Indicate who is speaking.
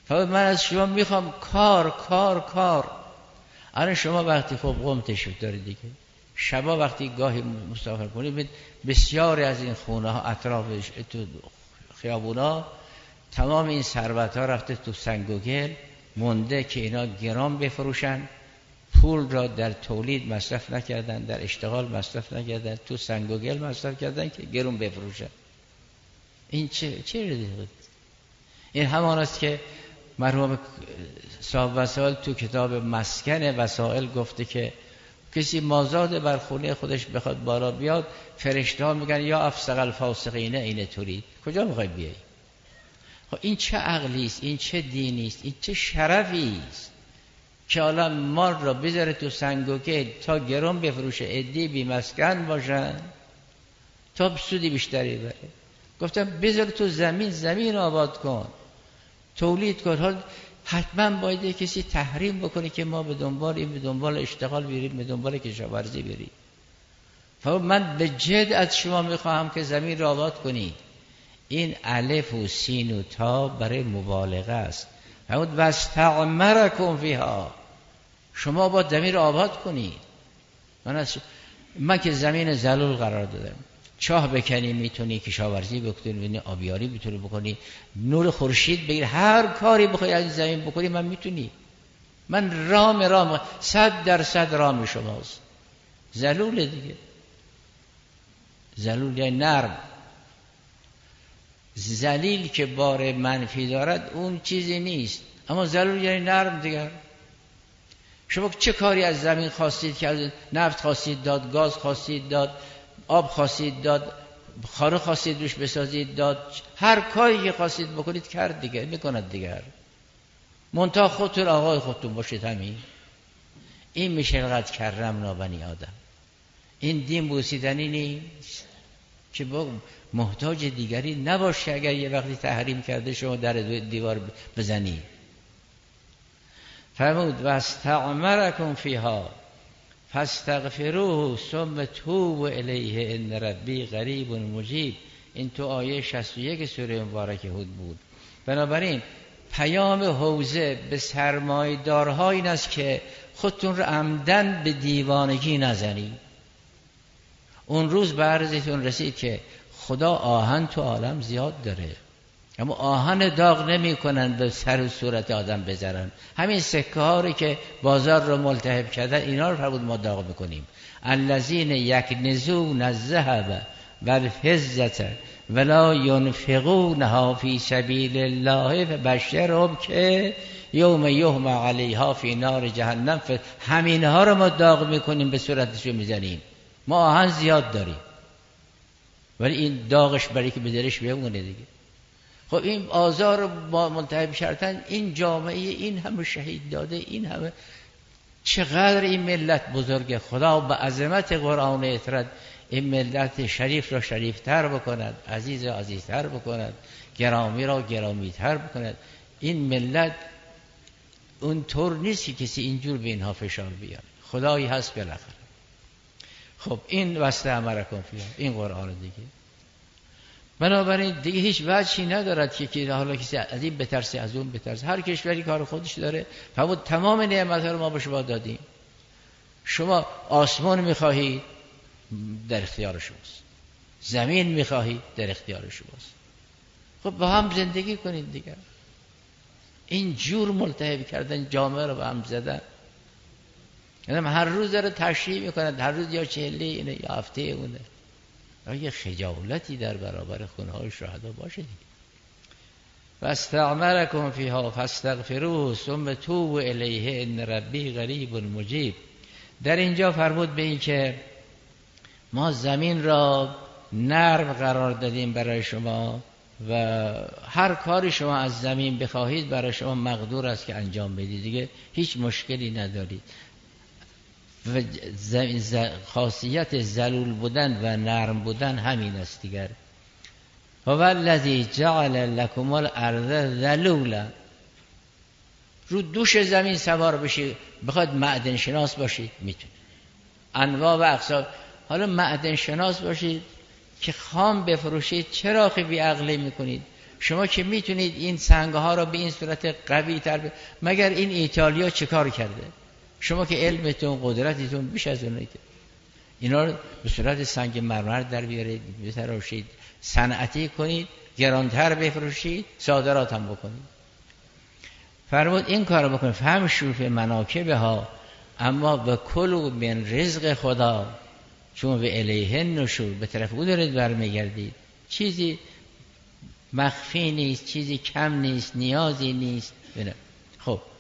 Speaker 1: فقط من از شما میخوام کار کار کار. الان شما وقتی خب قم تشریف دارید دیگه، شبا وقتی گاهی مسافر کنید بسیاری از این خونه ها اطرافش تو خیابونا تمام این ثروت ها رفته تو سنگ و گل مونده که اینا گران بفروشن، پول را در تولید مصرف نکردن، در اشتغال مصرف نکردن، تو سنگ و گل مصرف کردن که گران بفروشن. این چه این همان است که مرحوم صاحب وسائل تو کتاب مسکن وسائل گفته که کسی مازاد بر خونه خودش بخواد بالا بیاد، فرشته ها میگن یا افسق الفاسقین این ترید، کجا میخوای بیای؟ خب این چه عقلی است، این چه دینی است، این چه شرفی است که حالا مال را بذاره تو سنگ و گل تا گران بفروشه، عدی بی مسکن باشن تا سودی بیشتری بره. گفتم بذار تو زمین آباد کن، تولید کن. حال حتما باید کسی تحریم بکنه که ما به دنبال اشتغال بریم، به دنبال کشاورزی بریم. فقط من به جد از شما میخواهم که زمین را آباد کنید. این الف و سین و تا برای مبالغه است. فقط واستعمرکم فیها، شما با زمین را آباد کنید. من که زمین ذلول قرار دادم، چاه بکنی میتونی کشاورزی بکنی، آبیاری میتونی بکنی، نور خورشید بگیر، هر کاری بخوای از زمین بکنی من میتونی. من رام 100% رام شماست. ذلول دیگه، ذلول یعنی نرم. ذلیل که بار منفی دارد اون چیزی نیست، اما ذلول یعنی نرم دیگر. شما چه کاری از زمین خواستید که نفت خواستید داد، گاز خواستید داد، آب خواستید داد، خاره خواستید روش بسازید داد، هر کاری که خواستید بکنید کرد دیگه، میکند دیگر. منتها خودتون آقای خودتون باشید. همین این میشه لقد کرمنا بنی آدم. این دین بوسیدنی نیست که با محتاج دیگری نباشه. اگر یه وقتی تحریم کرده شما در دیوار بزنید. فرمود واستعمرکم فیها فاستغفروه ثم توبوا الیه ان ربی قریب مجیب. این تو آیه 61 سوره مبارکه هود بود. بنابراین پیام حوزه به سرمایه‌دارها این است که خودتون رو عمدن به دیوانگی نزنید. اون روز به عرضتون رسید که خدا آهن تو عالم زیاد داره، اما آهن داغ نمی کنن به سر و صورت آدم بذارن. همین سکه ها رو که بازار رو ملتهب کردن اینا رو فرمود ما داغ میکنیم. الذین یکنزون الذهب والفضة ولا ينفقونها فی سبیل الله فبشرهم که یوم یحمى علیها فی نار جهنم. همین ها رو ما داغ میکنیم، به صورتش میزنیم. ما آهن زیاد داریم ولی این داغش برای که به دلش بمونه دیگه. خب این آزار رو ملتهب کردن، این جامعه این همه شهید داده، این همه، چقدر این ملت بزرگه. خدا به عظمت قرآن اطرد این ملت شریف را شریفتر بکند، عزیز را عزیزتر بکند، گرامی را گرامیتر بکند. این ملت اون طور نیست که کسی اینجور به اینها فشار بیاره. خدایی هست بالاخره. خب این واستعمرکم فیها، این قرآن دیگه. بنابراین دیگه هیچ وجهی ندارد که حالا کسی از این بترسه از اون بترسه. هر کشوری کار خودش داره. فرمود تمام نعمت‌ها رو ما به شما دادیم. شما آسمان می‌خواهید در اختیار شماست، زمین می‌خواهید در اختیار شماست. خب با هم زندگی کنید دیگه. این جور ملتهب کردن جامعه رو به هم زدن. یعنی هر روز داره تشریح می‌کنند، هر روز یا چهله اینه یا هفته اونه. یه خجالتی در برابر خونه‌های شهدا باشه دیگه. واستعمرکم فیها فاستغفروه ثم توبوا الیه ان ربی قریب مجیب. در اینجا فرمود به این که ما زمین را نرم قرار دادیم برای شما و هر کاری شما از زمین بخواهید برای شما مقدور است که انجام بدید دیگه، هیچ مشکلی ندارید. و خاصیت ذلول بودن و نرم بودن همین است دیگر. و الذی جعل لكم الارض ذلولا. رو دوش زمین سوار بشید، بخواد معدن شناس باشید میتونید، انواع و اقسام. حالا معدن شناس باشید که خام بفروشید، چرا بی عقلی میکنید؟ شما که میتونید این سنگ ها را به این صورت قوی تر مگر این ایتالیا چه کار کرده؟ شما که علمتون قدرتتون بیش از اونه، اینا رو به صورت سنگ مرمر در بیارید، بتراشید، صنعتی کنید، گرانتر بفروشید، صادرات هم بکنید. فرمود این کار رو بکنید. فهم شوف مناکبه ها، اما به کلوا من رزق خدا، چون به الیه النشور، به طرف او دارید برمیگردید. چیزی مخفی نیست، چیزی کم نیست، نیازی نیست. خب